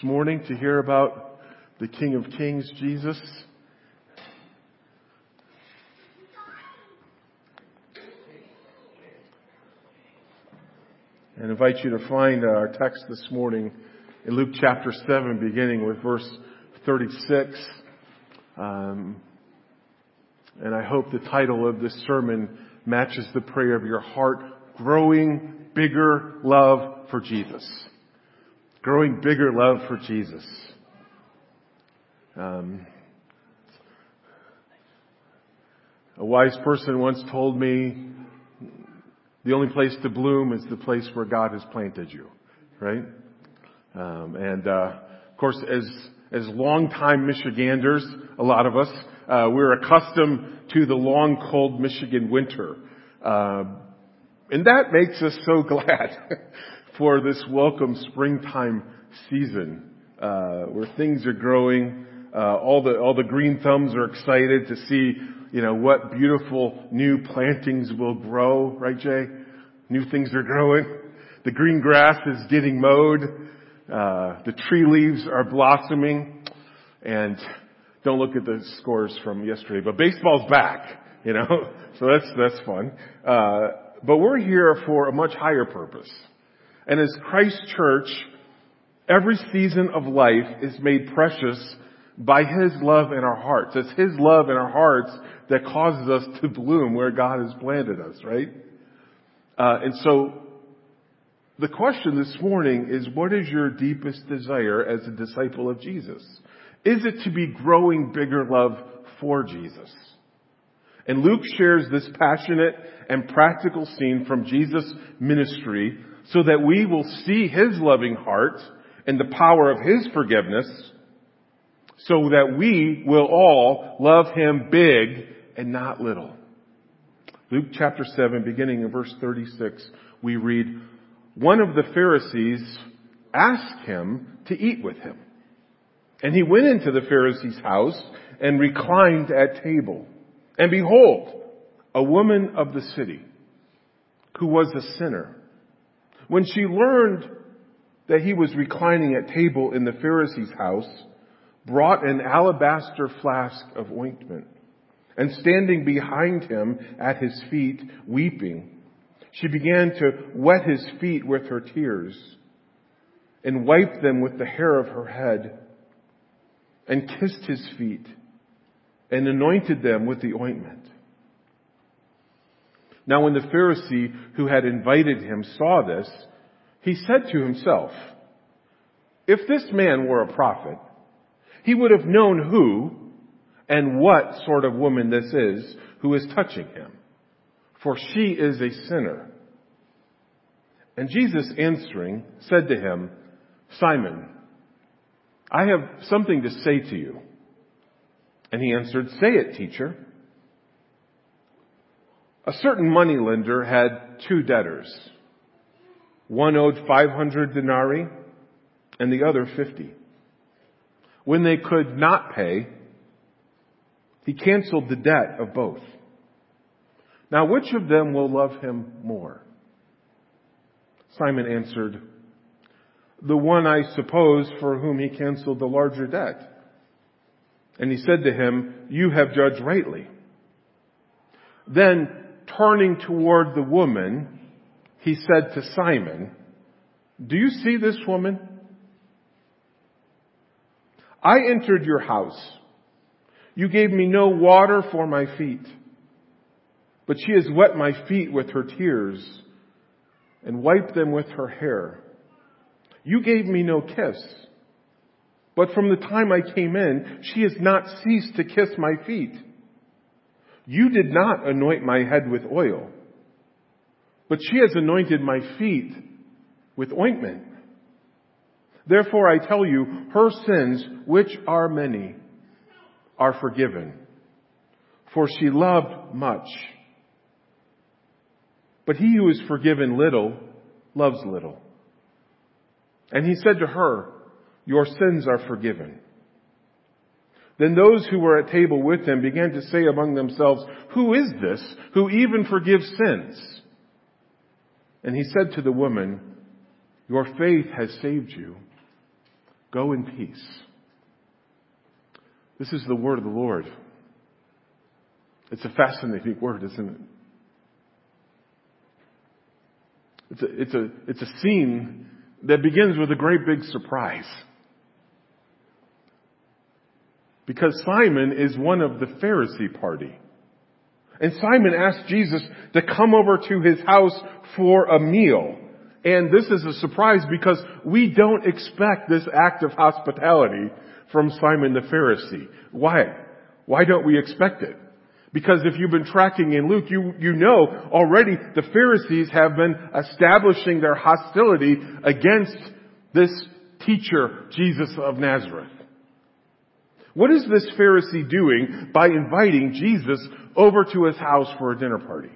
this morning to hear about the King of Kings, Jesus. And I invite you to find our text this morning in Luke chapter 7, beginning with verse 36. And I hope the title of this sermon matches the prayer of your heart, Growing Bigger Love for Jesus. Growing bigger love for Jesus. A wise person once told me, the only place to bloom is the place where God has planted you, right? Of course, as longtime Michiganders, a lot of us, we're accustomed to the long, cold Michigan winter. And that makes us so glad for this welcome springtime season, where things are growing. All the green thumbs are excited to see, what beautiful new plantings will grow, right, Jay? New things are growing. The green grass is getting mowed. The tree leaves are blossoming. And don't look at the scores from yesterday, but baseball's back, so that's fun. But we're here for a much higher purpose. And as Christ Church, every season of life is made precious by His love in our hearts. It's His love in our hearts that causes us to bloom where God has planted us, right? And so the question this morning is, what is your deepest desire as a disciple of Jesus? Is it to be growing bigger love for Jesus? And Luke shares this passionate and practical scene from Jesus' ministry so that we will see His loving heart and the power of His forgiveness, so that we will all love Him big and not little. Luke chapter 7, beginning in verse 36, we read, one of the Pharisees asked Him to eat with him. And He went into the Pharisee's house and reclined at table. And behold, a woman of the city, who was a sinner, when she learned that he was reclining at table in the Pharisee's house, brought an alabaster flask of ointment, and standing behind him at his feet, weeping, she began to wet his feet with her tears, and wiped them with the hair of her head, and kissed his feet, and anointed them with the ointment. Now when the Pharisee who had invited him saw this, he said to himself, if this man were a prophet, he would have known who and what sort of woman this is who is touching him, for she is a sinner. And Jesus answering said to him, Simon, I have something to say to you. And he answered, say it, teacher. A certain moneylender had 2 debtors. One owed 500 denarii and the other 50. When they could not pay, he canceled the debt of both. Now which of them will love him more? Simon answered, the one, I suppose, for whom he canceled the larger debt. And he said to him, you have judged rightly. Then, turning toward the woman, he said to Simon, do you see this woman? I entered your house. You gave me no water for my feet, but she has wet my feet with her tears and wiped them with her hair. You gave me no kiss, but from the time I came in, she has not ceased to kiss my feet. You did not anoint my head with oil, but she has anointed my feet with ointment. Therefore I tell you, her sins, which are many, are forgiven, for she loved much. But he who is forgiven little loves little. And he said to her, your sins are forgiven. Then those who were at table with him began to say among themselves, who is this who even forgives sins? And he said to the woman, your faith has saved you. Go in peace. This is the word of the Lord. It's a fascinating word, isn't it? It's a scene that begins with a great big surprise. Because Simon is one of the Pharisee party. And Simon asked Jesus to come over to his house for a meal. And this is a surprise because we don't expect this act of hospitality from Simon the Pharisee. Why? Why don't we expect it? Because if you've been tracking in Luke, you know already the Pharisees have been establishing their hostility against this teacher, Jesus of Nazareth. What is this Pharisee doing by inviting Jesus over to his house for a dinner party?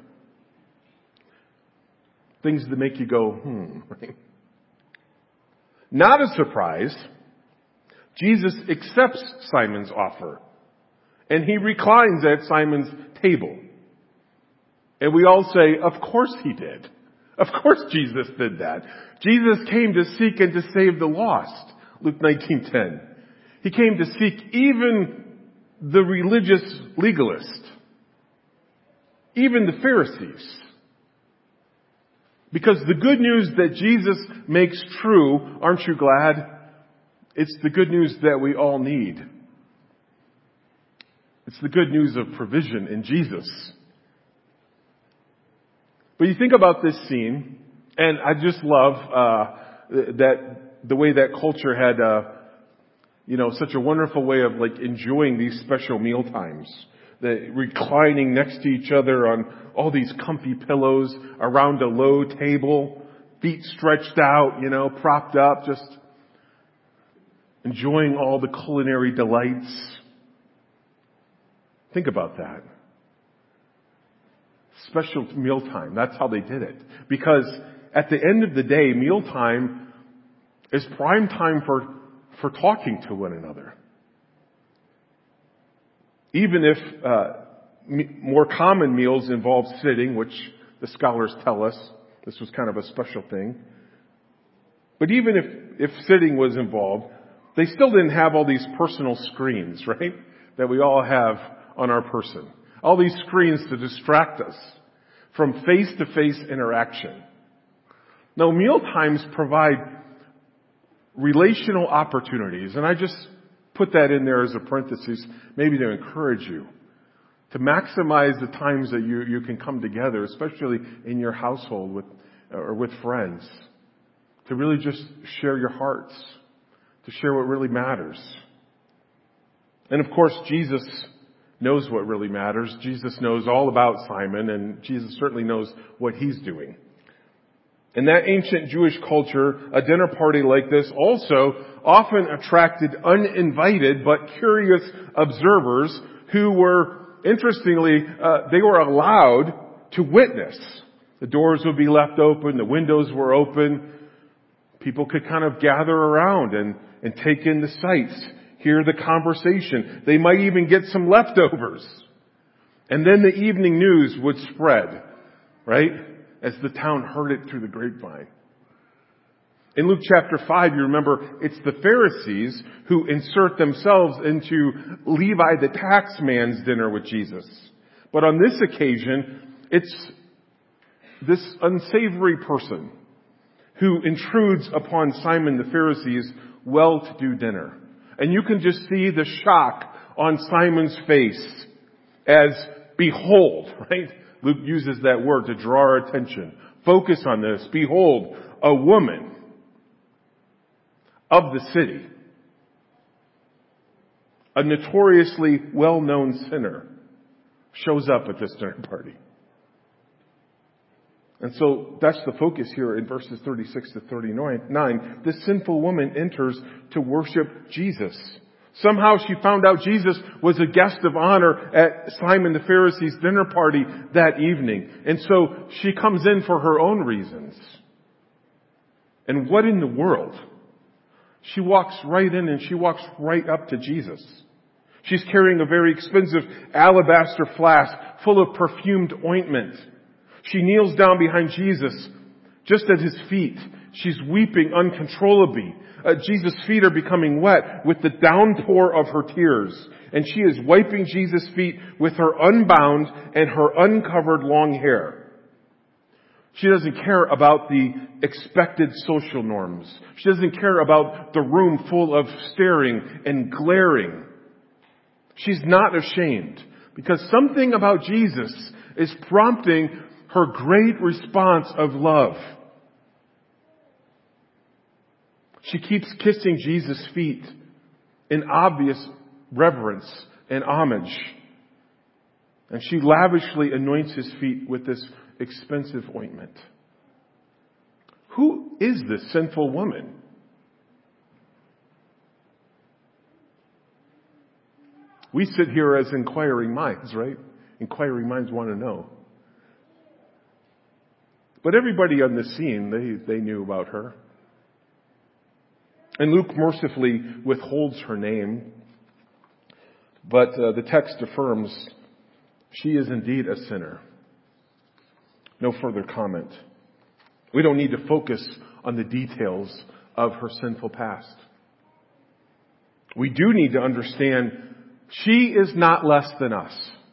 Things that make you go, right? Not a surprise. Jesus accepts Simon's offer. And he reclines at Simon's table. And we all say, of course he did. Of course Jesus did that. Jesus came to seek and to save the lost. Luke 19:10. He came to seek even the religious legalist. Even the Pharisees. Because the good news that Jesus makes true, aren't you glad? It's the good news that we all need. It's the good news of provision in Jesus. But you think about this scene, and I just love that the way that culture had, such a wonderful way of enjoying these special meal times. The reclining next to each other on all these comfy pillows around a low table, feet stretched out, propped up, just enjoying all the culinary delights. Think about that. Special mealtime. That's how they did it. Because at the end of the day, mealtime is prime time for talking to one another. Even if more common meals involve sitting, which the scholars tell us this was kind of a special thing. But even if sitting was involved, they still didn't have all these personal screens, right? That we all have on our person. All these screens to distract us from face-to-face interaction. Now, meal times provide relational opportunities, and I just put that in there as a parenthesis, maybe to encourage you to maximize the times that you can come together, especially in your household with friends, to really just share your hearts, to share what really matters. And of course, Jesus knows what really matters. Jesus knows all about Simon, and Jesus certainly knows what he's doing. In that ancient Jewish culture, a dinner party like this also often attracted uninvited but curious observers who were, interestingly, they were allowed to witness. The doors would be left open, the windows were open. People could kind of gather around and take in the sights, hear the conversation. They might even get some leftovers. And then the evening news would spread, right? As the town heard it through the grapevine. In Luke chapter 5, you remember, it's the Pharisees who insert themselves into Levi the tax man's dinner with Jesus. But on this occasion, it's this unsavory person who intrudes upon Simon the Pharisee's well-to-do dinner. And you can just see the shock on Simon's face as, behold, right? Luke uses that word to draw our attention. Focus on this. Behold, a woman of the city, a notoriously well-known sinner, shows up at this dinner party. And so that's the focus here in verses 36 to 39. This sinful woman enters to worship Jesus. Somehow she found out Jesus was a guest of honor at Simon the Pharisee's dinner party that evening. And so she comes in for her own reasons. And what in the world? She walks right in and she walks right up to Jesus. She's carrying a very expensive alabaster flask full of perfumed ointment. She kneels down behind Jesus, just at his feet. She's weeping uncontrollably. Jesus' feet are becoming wet with the downpour of her tears. And she is wiping Jesus' feet with her unbound and her uncovered long hair. She doesn't care about the expected social norms. She doesn't care about the room full of staring and glaring. She's not ashamed because something about Jesus is prompting her great response of love. She keeps kissing Jesus' feet in obvious reverence and homage. And she lavishly anoints his feet with this expensive ointment. Who is this sinful woman? We sit here as inquiring minds, right? Inquiring minds want to know. But everybody on the scene, they knew about her. And Luke mercifully withholds her name. But the text affirms she is indeed a sinner. No further comment. We don't need to focus on the details of her sinful past. We do need to understand she is not less than us.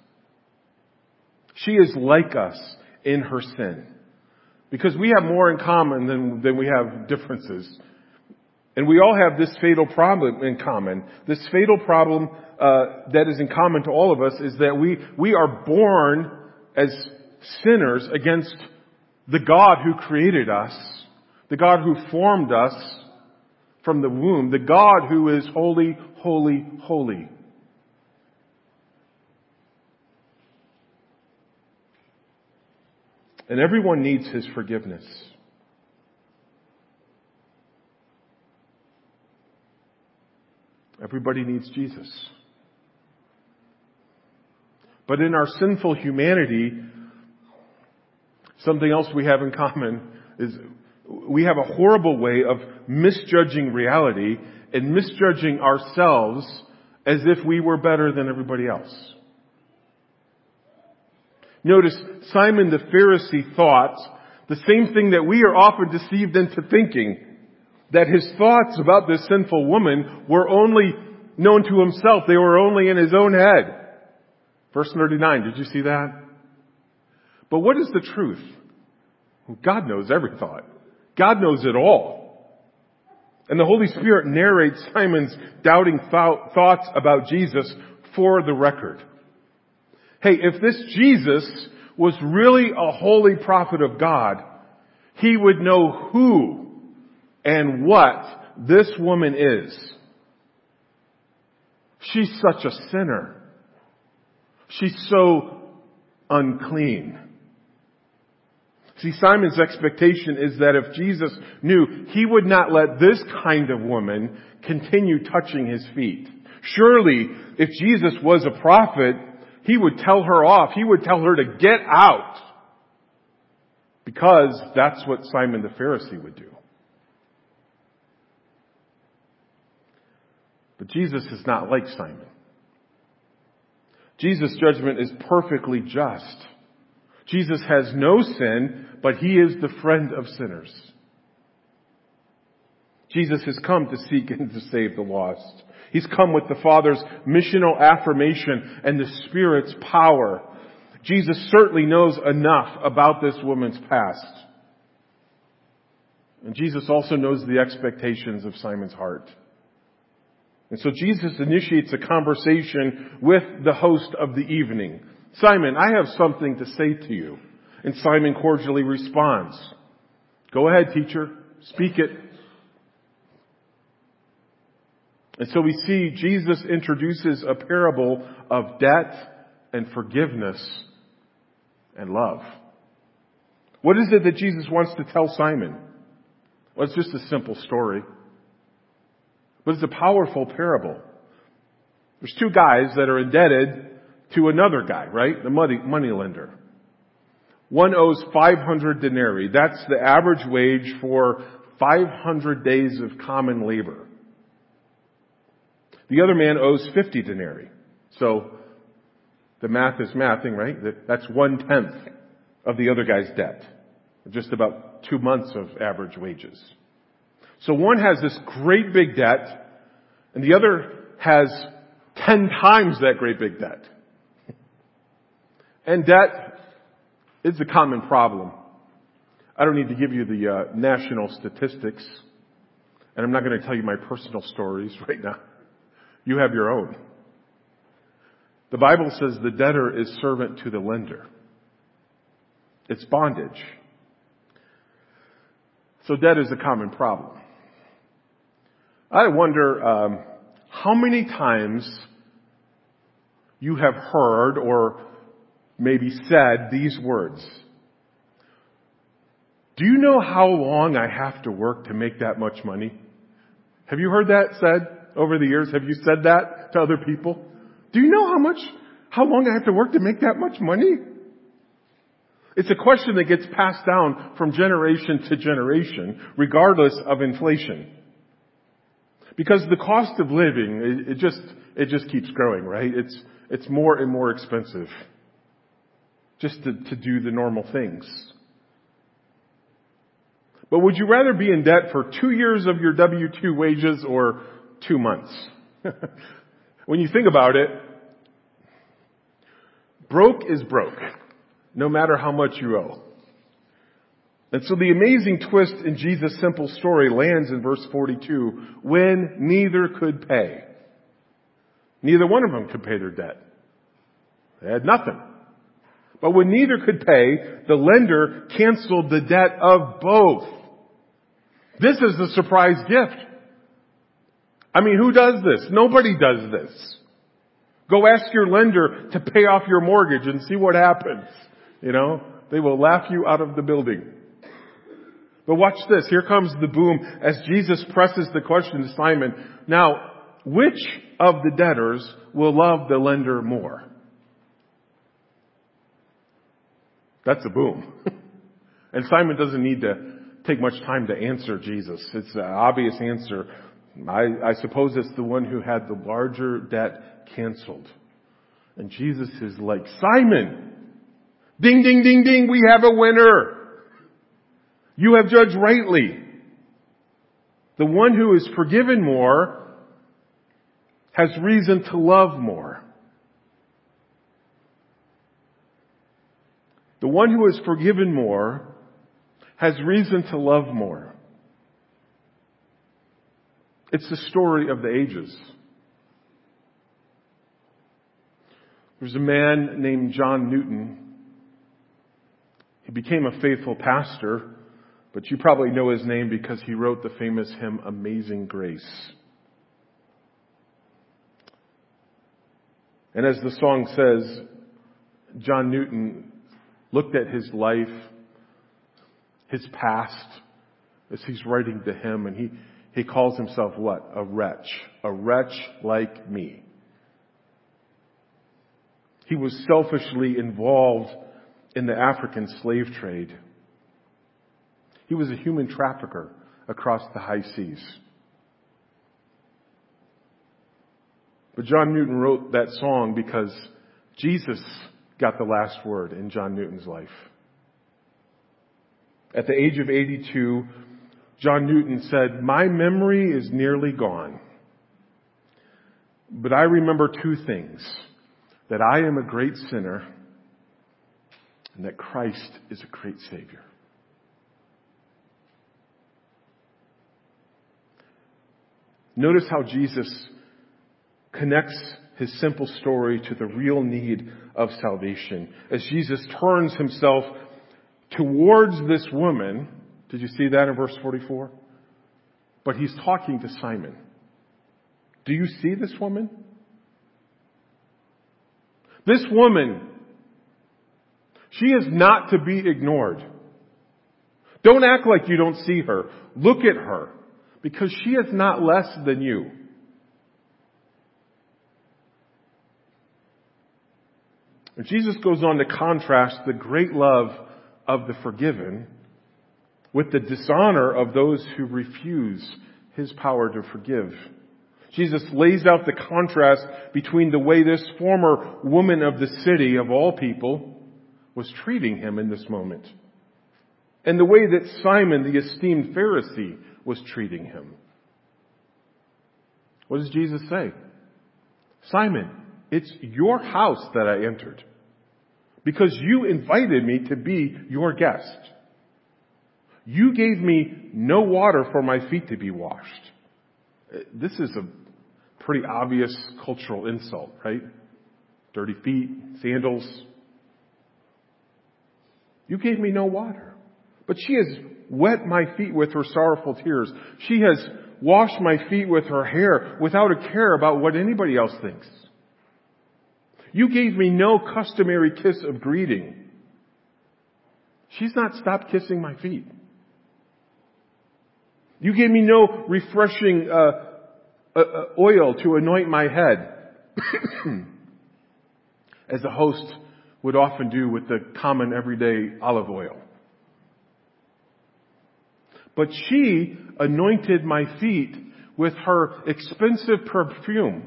She is like us in her sin. Because we have more in common than we have differences. And we all have this fatal problem in common. This fatal problem that is in common to all of us is that we are born as sinners against the God who created us, the God who formed us from the womb, the God who is holy, holy, holy. And everyone needs his forgiveness. Everybody needs Jesus. But in our sinful humanity, something else we have in common is we have a horrible way of misjudging reality and misjudging ourselves as if we were better than everybody else. Notice Simon the Pharisee thought the same thing that we are often deceived into thinking, that his thoughts about this sinful woman were only known to himself. They were only in his own head. Verse 39, did you see that? But what is the truth? God knows every thought. God knows it all. And the Holy Spirit narrates Simon's doubting thoughts about Jesus for the record. Hey, if this Jesus was really a holy prophet of God, he would know who and what this woman is. She's such a sinner. She's so unclean. See, Simon's expectation is that if Jesus knew, he would not let this kind of woman continue touching his feet. Surely, if Jesus was a prophet, he would tell her off. He would tell her to get out. Because that's what Simon the Pharisee would do. But Jesus is not like Simon. Jesus' judgment is perfectly just. Jesus has no sin, but he is the friend of sinners. Jesus has come to seek and to save the lost. He's come with the Father's missional affirmation and the Spirit's power. Jesus certainly knows enough about this woman's past. And Jesus also knows the expectations of Simon's heart. And so Jesus initiates a conversation with the host of the evening. Simon, I have something to say to you. And Simon cordially responds. Go ahead, teacher. Speak it. And so we see Jesus introduces a parable of debt and forgiveness and love. What is it that Jesus wants to tell Simon? Well, it's just a simple story. But it's a powerful parable. There's two guys that are indebted to another guy, right? The money lender. One owes 500 denarii. That's the average wage for 500 days of common labor. The other man owes 50 denarii. So the math is mathing, right? That's 1/10 of the other guy's debt. just about 2 months of average wages. So one has this great big debt, and the other has 10 times that great big debt. And debt is a common problem. I don't need to give you the national statistics, and I'm not going to tell you my personal stories right now. You have your own. The Bible says the debtor is servant to the lender. It's bondage. So debt is a common problem. I wonder how many times you have heard or maybe said these words. Do you know how long I have to work to make that much money? Have you heard that said over the years? Have you said that to other people? Do you know how long I have to work to make that much money? It's a question that gets passed down from generation to generation, regardless of inflation. Because the cost of living, it just keeps growing, right? It's more and more expensive just to do the normal things. But would you rather be in debt for 2 years of your W-2 wages or 2 months? When you think about it, broke is broke, no matter how much you owe. And so the amazing twist in Jesus' simple story lands in verse 42, when neither could pay. Neither one of them could pay their debt. They had nothing. But when neither could pay, the lender canceled the debt of both. This is the surprise gift. I mean, who does this? Nobody does this. Go ask your lender to pay off your mortgage and see what happens. They will laugh you out of the building. But watch this. Here comes the boom as Jesus presses the question to Simon. Now, which of the debtors will love the lender more? That's a boom. And Simon doesn't need to take much time to answer Jesus. It's an obvious answer. I suppose it's the one who had the larger debt canceled. And Jesus is like, Simon, ding, ding, ding, ding, we have a winner. You have judged rightly. The one who is forgiven more has reason to love more. The one who is forgiven more has reason to love more. It's the story of the ages. There's a man named John Newton. He became a faithful pastor, but you probably know his name because he wrote the famous hymn, Amazing Grace. And as the song says, John Newton looked at his life, his past, as he's writing the hymn, and he calls himself what? A wretch like me. He was selfishly involved in the African slave trade. He was a human trafficker across the high seas. But John Newton wrote that song because Jesus got the last word in John Newton's life. At the age of 82, John Newton said, "My memory is nearly gone, but I remember two things, that I am a great sinner and that Christ is a great Savior." Notice how Jesus connects his simple story to the real need of salvation. As Jesus turns himself towards this woman, did you see that in verse 44? But he's talking to Simon. Do you see this woman? This woman, she is not to be ignored. Don't act like you don't see her. Look at her, because she is not less than you. And Jesus goes on to contrast the great love of the forgiven with the dishonor of those who refuse his power to forgive. Jesus lays out the contrast between the way this former woman of the city, of all people, was treating him in this moment. and the way that Simon, the esteemed Pharisee, was treating him. What does Jesus say? Simon, it's your house that I entered because you invited me to be your guest. You gave me no water for my feet to be washed. This is a pretty obvious cultural insult, right? Dirty feet, sandals. You gave me no water. But she has wet my feet with her sorrowful tears. She has washed my feet with her hair without a care about what anybody else thinks. You gave me no customary kiss of greeting. She's not stopped kissing my feet. You gave me no refreshing oil to anoint my head, as a host would often do with the common everyday olive oil. But she anointed my feet with her expensive perfume.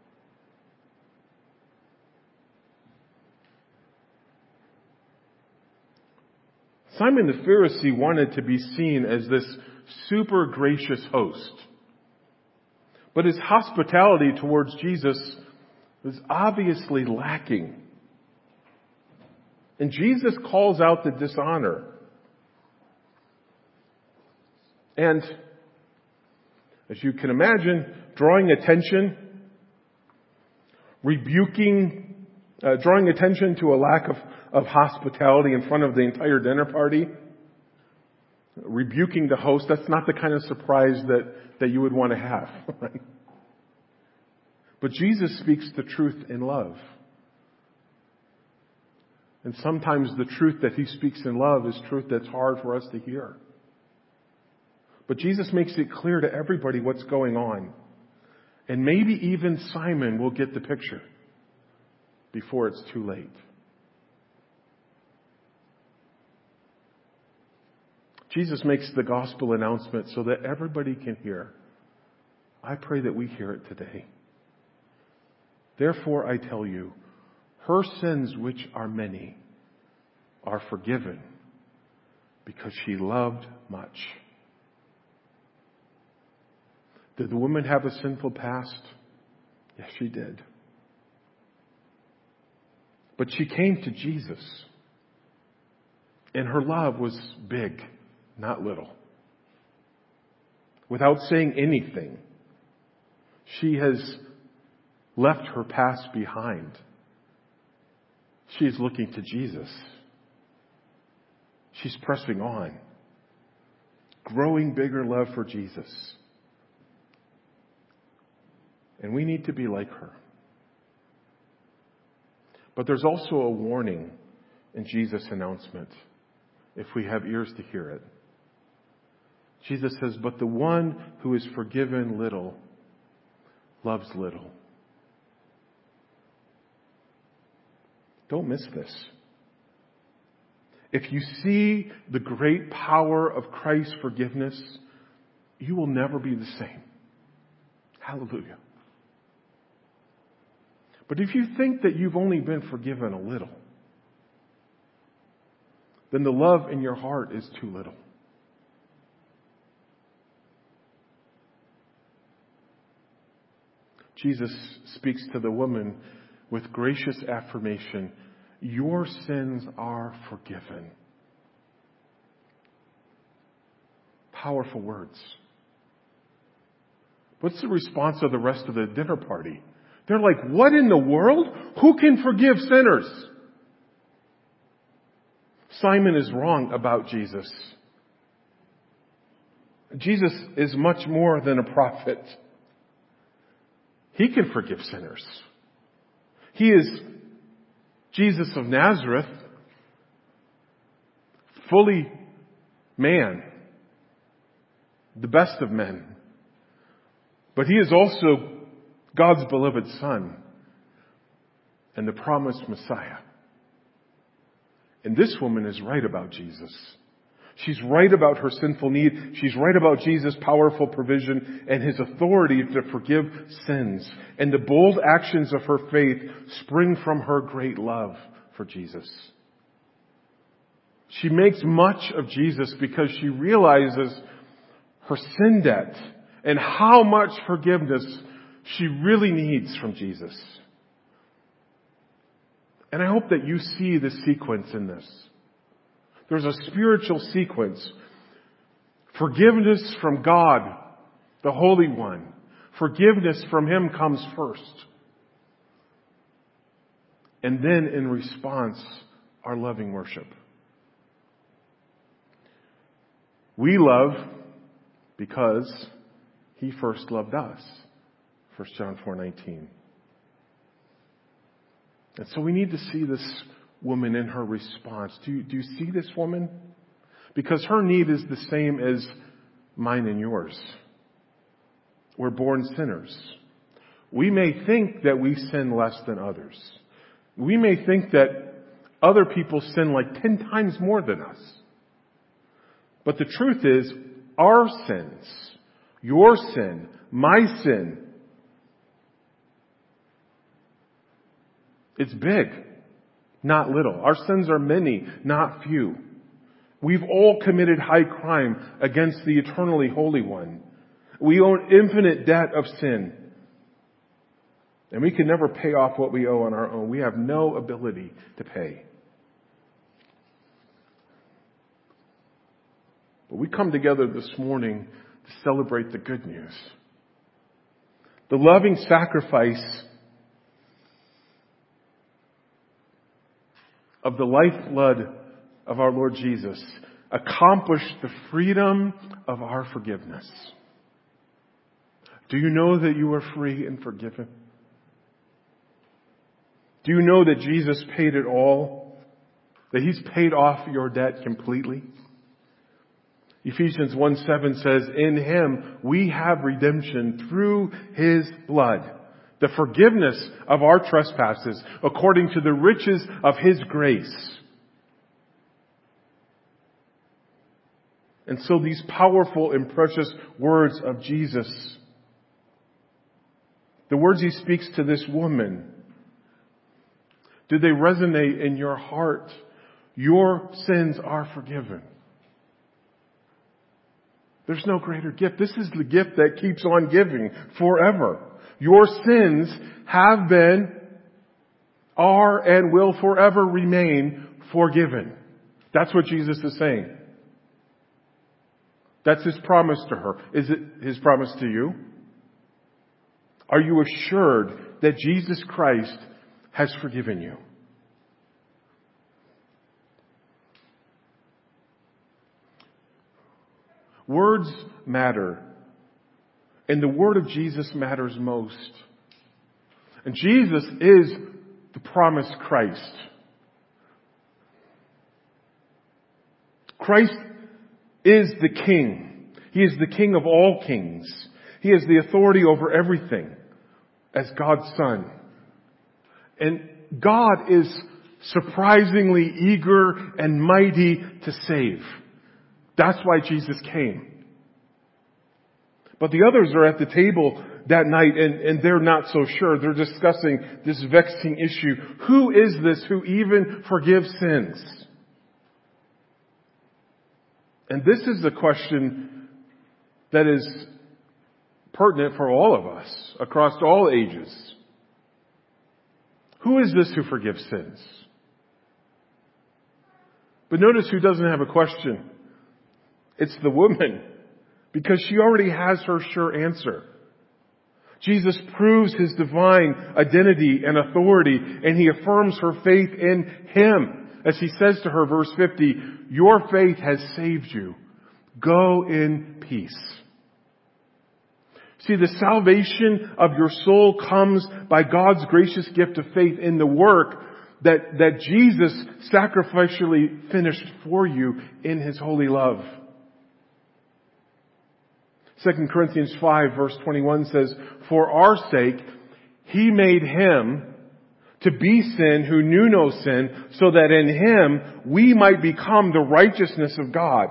Simon the Pharisee wanted to be seen as this super gracious host. But his hospitality towards Jesus was obviously lacking. And Jesus calls out the dishonor. And, as you can imagine, drawing attention to a lack of hospitality in front of the entire dinner party, rebuking the host, that's not the kind of surprise that you would want to have, right? But Jesus speaks the truth in love. And sometimes the truth that he speaks in love is truth that's hard for us to hear. But Jesus makes it clear to everybody what's going on. And maybe even Simon will get the picture before it's too late. Jesus makes the gospel announcement so that everybody can hear. I pray that we hear it today. Therefore, I tell you, her sins, which are many, are forgiven because she loved much. Did the woman have a sinful past? Yes, she did. But she came to Jesus, and her love was big, not little. Without saying anything, she has left her past behind. She is looking to Jesus. She's pressing on. Growing bigger love for Jesus. And we need to be like her. But there's also a warning in Jesus' announcement, if we have ears to hear it. Jesus says, but the one who is forgiven little loves little. Don't miss this. If you see the great power of Christ's forgiveness, you will never be the same. Hallelujah. But if you think that you've only been forgiven a little, then the love in your heart is too little. Jesus speaks to the woman with gracious affirmation. Your sins are forgiven. Powerful words. What's the response of the rest of the dinner party? They're like, what in the world? Who can forgive sinners? Simon is wrong about Jesus. Jesus is much more than a prophet. He can forgive sinners. He is Jesus of Nazareth, fully man, the best of men. But he is also God's beloved Son and the promised Messiah. And this woman is right about Jesus. She's right about her sinful need. She's right about Jesus' powerful provision and his authority to forgive sins. And the bold actions of her faith spring from her great love for Jesus. She makes much of Jesus because she realizes her sin debt and how much forgiveness she really needs from Jesus. And I hope that you see the sequence in this. There's a spiritual sequence. Forgiveness from God, the Holy One. Forgiveness from Him comes first. And then in response, our loving worship. We love because He first loved us. 1 John 4:19. And so we need to see this woman in her response. Do you see this woman? Because her need is the same as mine and yours. We're born sinners. We may think that we sin less than others. We may think that other people sin like 10 times more than us. But the truth is, our sins, your sin, my sin, it's big, not little. Our sins are many, not few. We've all committed high crime against the eternally Holy One. We own infinite debt of sin. And we can never pay off what we owe on our own. We have no ability to pay. But we come together this morning to celebrate the good news. The loving sacrifice of the lifeblood of our Lord Jesus accomplished the freedom of our forgiveness. Do you know that you are free and forgiven? Do you know that Jesus paid it all? That He's paid off your debt completely? Ephesians 1:7 says, in Him we have redemption through His blood, the forgiveness of our trespasses according to the riches of His grace. And so these powerful and precious words of Jesus, the words He speaks to this woman, do they resonate in your heart? Your sins are forgiven. There's no greater gift. This is the gift that keeps on giving forever. Your sins have been, are, and will forever remain forgiven. That's what Jesus is saying. That's His promise to her. Is it His promise to you? Are you assured that Jesus Christ has forgiven you? Words matter. And the word of Jesus matters most. And Jesus is the promised Christ. Christ is the King. He is the King of all kings. He has the authority over everything as God's Son. And God is surprisingly eager and mighty to save. That's why Jesus came. But the others are at the table that night and they're not so sure. They're discussing this vexing issue. Who is this who even forgives sins? And this is the question that is pertinent for all of us across all ages. Who is this who forgives sins? But notice who doesn't have a question. It's the woman, because she already has her sure answer. Jesus proves His divine identity and authority, and He affirms her faith in Him. As He says to her, verse 50, your faith has saved you. Go in peace. See, the salvation of your soul comes by God's gracious gift of faith in the work that Jesus sacrificially finished for you in His holy love. 2 Corinthians 5 verse 21 says, for our sake, He made Him to be sin who knew no sin, so that in Him we might become the righteousness of God.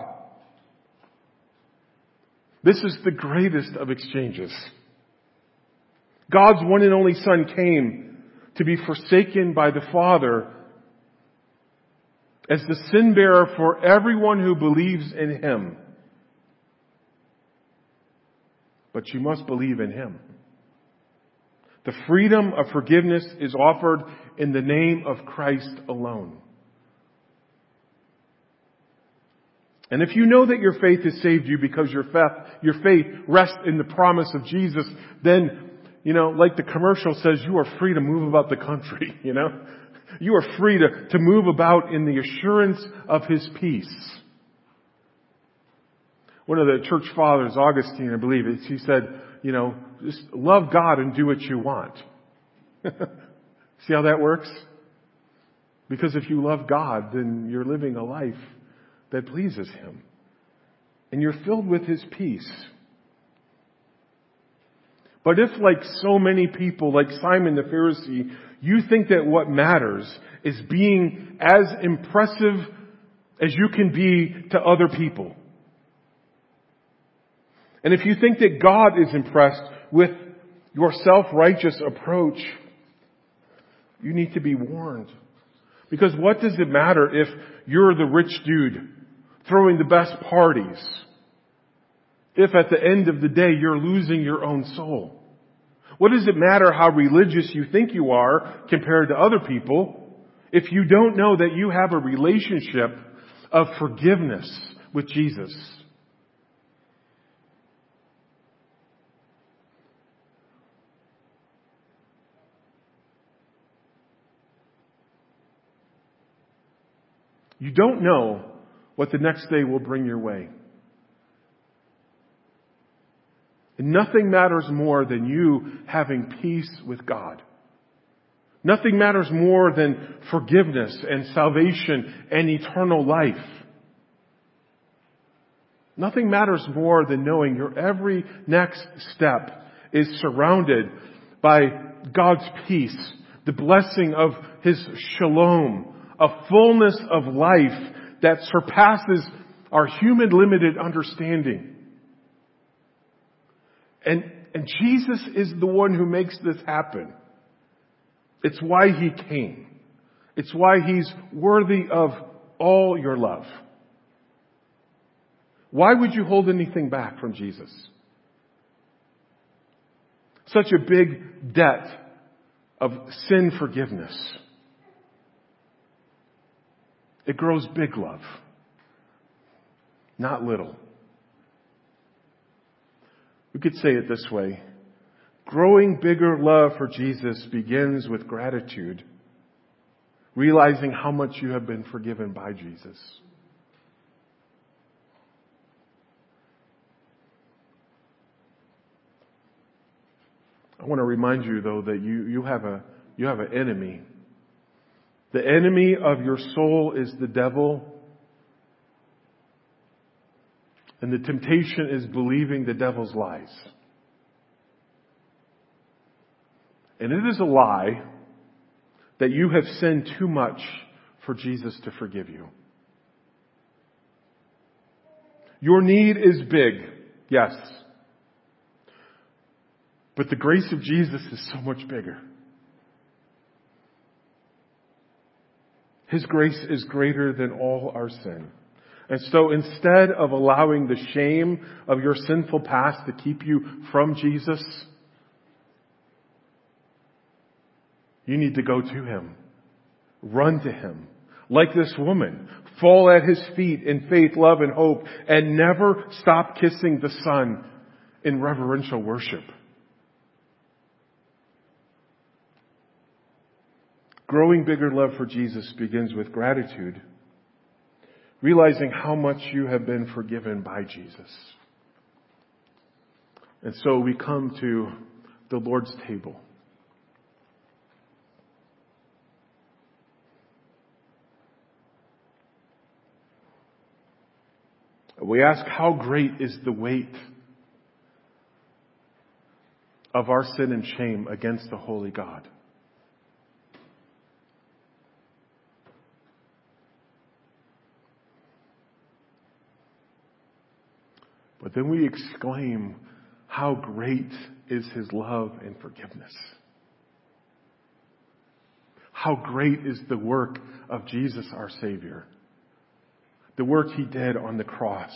This is the greatest of exchanges. God's one and only Son came to be forsaken by the Father as the sin bearer for everyone who believes in Him. But you must believe in Him. The freedom of forgiveness is offered in the name of Christ alone. And if you know that your faith has saved you because your faith rests in the promise of Jesus, then, like the commercial says, you are free to move about the country, You are free to move about in the assurance of His peace. One of the church fathers, Augustine, I believe, he said, just love God and do what you want. See how that works? Because if you love God, then you're living a life that pleases Him. And you're filled with His peace. But if, like so many people, like Simon the Pharisee, you think that what matters is being as impressive as you can be to other people, and if you think that God is impressed with your self-righteous approach, you need to be warned. Because what does it matter if you're the rich dude throwing the best parties, if at the end of the day you're losing your own soul? What does it matter how religious you think you are compared to other people if you don't know that you have a relationship of forgiveness with Jesus? You don't know what the next day will bring your way. And nothing matters more than you having peace with God. Nothing matters more than forgiveness and salvation and eternal life. Nothing matters more than knowing your every next step is surrounded by God's peace, the blessing of His shalom, a fullness of life that surpasses our human limited understanding. And Jesus is the one who makes this happen. It's why He came. It's why He's worthy of all your love. Why would you hold anything back from Jesus? Such a big debt of sin forgiveness. It grows big love, not little. We could say it this way. Growing bigger love for Jesus begins with gratitude, realizing how much you have been forgiven by Jesus. I want to remind you, though, that you have an enemy. The enemy of your soul is the devil. And the temptation is believing the devil's lies. And it is a lie that you have sinned too much for Jesus to forgive you. Your need is big, yes. But the grace of Jesus is so much bigger. His grace is greater than all our sin. And so instead of allowing the shame of your sinful past to keep you from Jesus, you need to go to Him. Run to Him. Like this woman, fall at His feet in faith, love, and hope, and never stop kissing the Son in reverential worship. Growing bigger love for Jesus begins with gratitude, realizing how much you have been forgiven by Jesus. And so we come to the Lord's table. We ask, how great is the weight of our sin and shame against the holy God? But then we exclaim, how great is His love and forgiveness. How great is the work of Jesus our Savior. the work He did on the cross.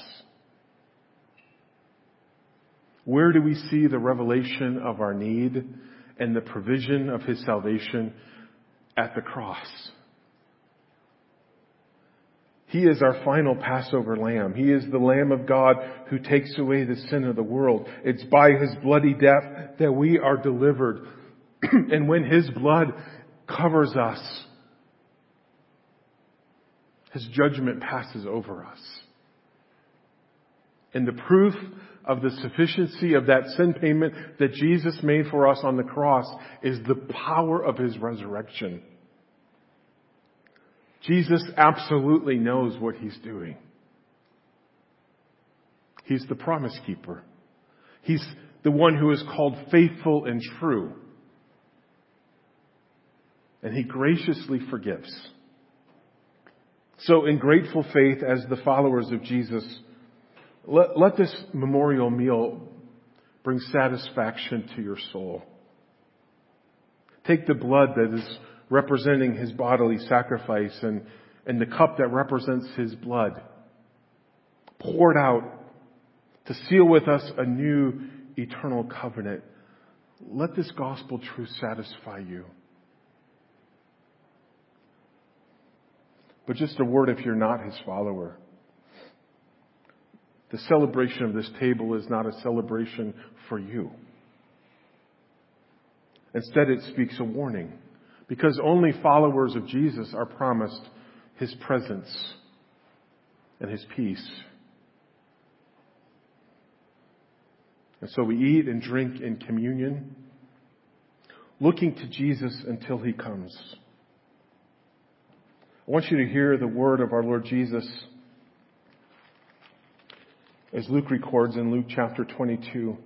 Where do we see the revelation of our need and the provision of His salvation? At the cross. He is our final Passover lamb. He is the Lamb of God who takes away the sin of the world. It's by His bloody death that we are delivered. And when His blood covers us, His judgment passes over us. And the proof of the sufficiency of that sin payment that Jesus made for us on the cross is the power of His resurrection. Jesus absolutely knows what He's doing. He's the promise keeper. He's the one who is called faithful and true. And He graciously forgives. So in grateful faith as the followers of Jesus, let this memorial meal bring satisfaction to your soul. Take the blood that is representing His bodily sacrifice and the cup that represents His blood, poured out to seal with us a new eternal covenant. Let this gospel truth satisfy you. But just a word if you're not His follower. The celebration of this table is not a celebration for you. Instead, it speaks a warning. Because only followers of Jesus are promised His presence and His peace. And so we eat and drink in communion, looking to Jesus until He comes. I want you to hear the word of our Lord Jesus as Luke records in Luke chapter 22.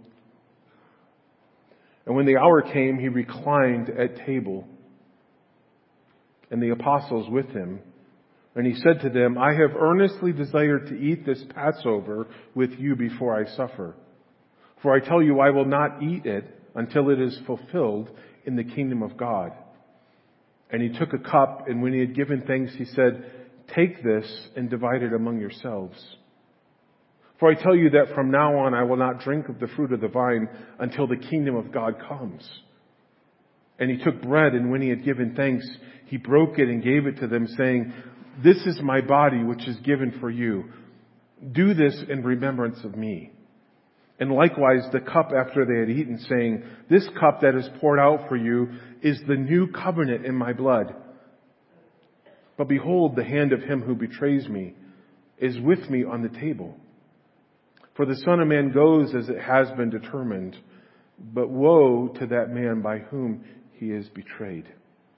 And when the hour came, He reclined at table, and the apostles with Him. And He said to them, I have earnestly desired to eat this Passover with you before I suffer. For I tell you, I will not eat it until it is fulfilled in the kingdom of God. And He took a cup, and when He had given thanks, He said, take this and divide it among yourselves. For I tell you that from now on I will not drink of the fruit of the vine until the kingdom of God comes. And He took bread, and when He had given thanks, He broke it and gave it to them, saying, this is my body, which is given for you. Do this in remembrance of me. And likewise the cup after they had eaten, saying, this cup that is poured out for you is the new covenant in my blood. But behold, the hand of him who betrays me is with me on the table. For the Son of Man goes as it has been determined, but woe to that man by whom He is betrayed.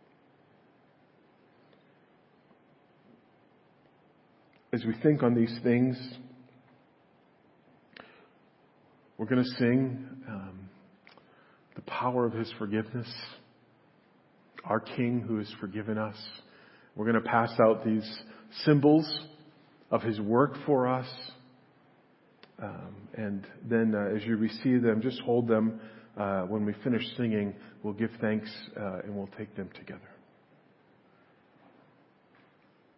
As we think on these things, we're going to sing the power of His forgiveness, our King who has forgiven us. We're going to pass out these symbols of His work for us. And then as you receive them, just hold them. When we finish singing, we'll give thanks and we'll take them together.